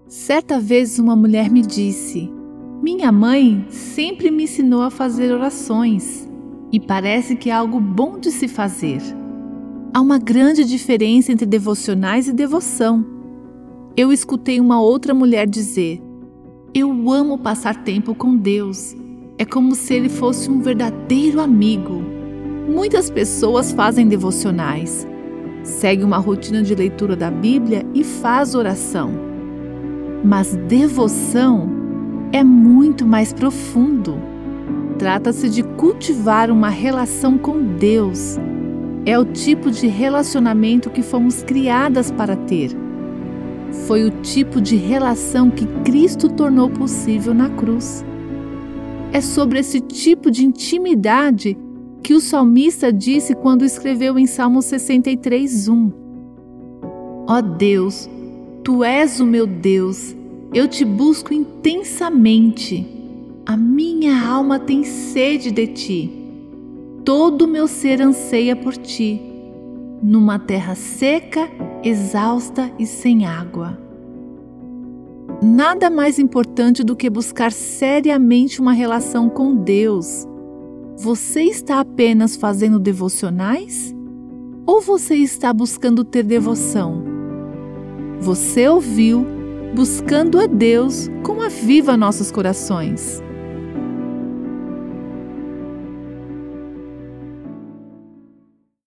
Certa vez uma mulher me disse: "Minha mãe sempre me ensinou a fazer orações e parece que é algo bom de se fazer." Há uma grande diferença entre devocionais e devoção. Eu escutei uma outra mulher dizer: "Eu amo passar tempo com Deus. É como se Ele fosse um verdadeiro amigo." Muitas pessoas fazem devocionais, seguem uma rotina de leitura da Bíblia e faz oração. Mas devoção é muito mais profundo. Trata-se de cultivar uma relação com Deus. É o tipo de relacionamento que fomos criadas para ter. Foi o tipo de relação que Cristo tornou possível na cruz. É sobre esse tipo de intimidade que o salmista disse quando escreveu em Salmo 63:1. Ó Deus, Tu és o meu Deus, eu te busco intensamente. A minha alma tem sede de Ti. Todo o meu ser anseia por Ti, numa terra seca, exausta e sem água. Nada mais importante do que buscar seriamente uma relação com Deus. Você está apenas fazendo devocionais? Ou você está buscando ter devoção? Você ouviu Buscando a Deus com Aviva Nossos Corações.